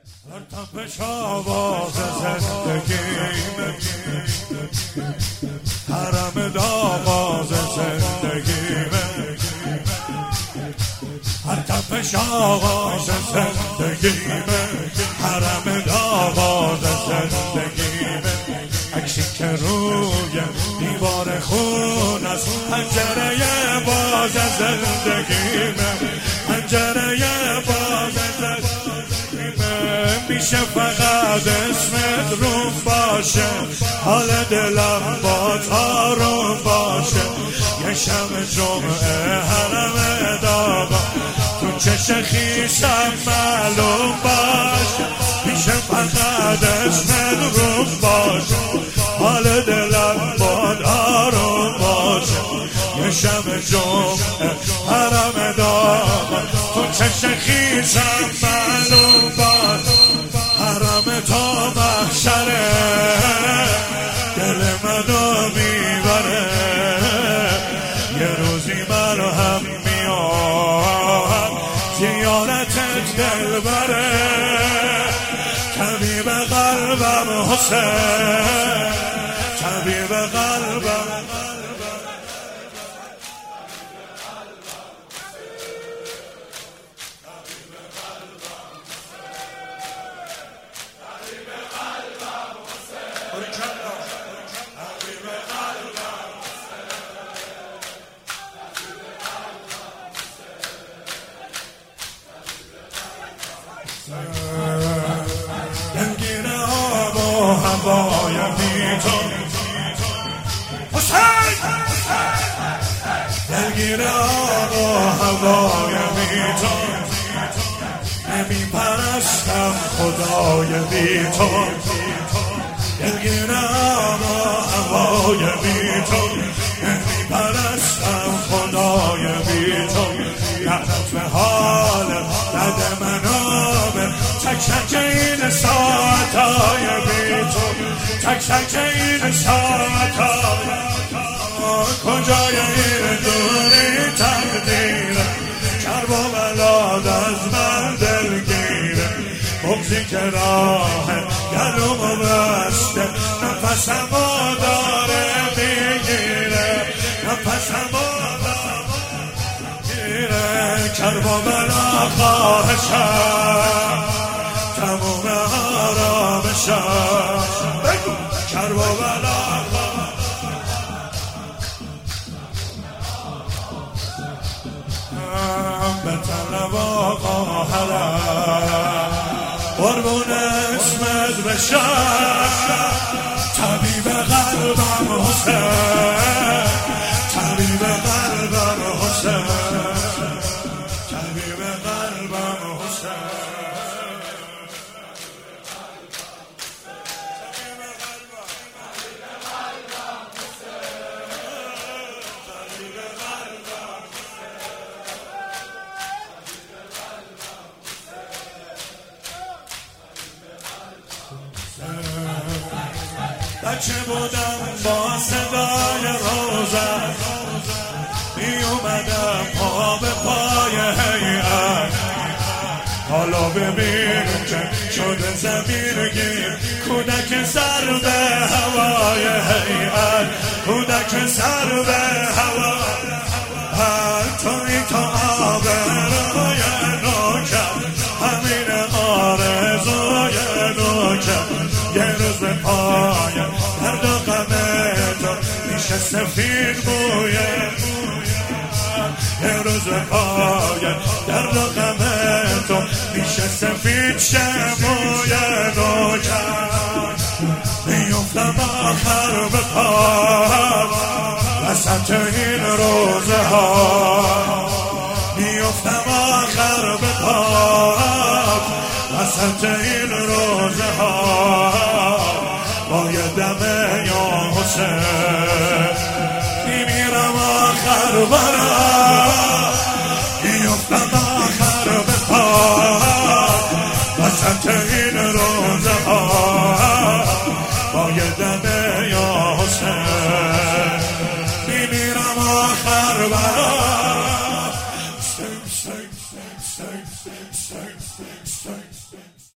در تپش آواز زندگیمه، حرم داغاز زندگیمه، هر تپش آواز زندگیمه، حرم داغاز زندگیمه. عکسی که روی دیوار خون از پنجره باز زندگیمه، پنجره باز زندگیمه. میشه فقط اسمت روم باشه، حال دلم با آروم باشه. یه شب جمعه حرم داغا تو چش خویشم معلوم باشه. میشه فقط اسمت روم باشه، حال دلم با آروم باشه. یه شب جمعه حرم داغا تو چش خویشم معلوم باشه. حرم تا محشره دل منو میبره، یه روزی منو هم میاد زیارتت دل بره. طبیب قلبم حسین، طبیب قلبم، دلگیر آب و هوای بی تو حسین، دلگیر آب و هوای بی تو. نمی پرستم خدای بی تو، دلگیر آب و هوای بی تو. نمی پرستم خدای بی تو. رحمت به حال دد منو تک تک این ساعتای بی تو، تک تک این ساعتای. کجای این دوری تقدیره، کرب و بلاد از من دلگیره. بغضی که راه گلومو بسته، نفسمو داره میگیره، نفسمو کرب و بلا خواهشم تموم آرامشم. کرب و بلا به طلب آقا حرم قربون اسمت بشم. طبیب قلبم حسین، طبیب قلبم حسین، طبیب قلبم حسین. بچه بودم با صدای روزن می اومدم پا به پای هیئت. حالا ببین که شده زمین گیر، کودک سر به هوای هیئت، کودک سر به هوا. هر توی تا آب روی نوکم، همین آرزوی نوکم. یه روز به پایم درد و غم تو میشه سفید مویه. یه روز به پایم درد و غم تو میشه سفید شموی نوکم. میفتم آخر به پایم وسط این روزه ها، میفتم آخر به پایم وسط این روزه ها. با یه دمه یا حسین میمیرم آخر برم، میفتم آخر به پا وسط این روزه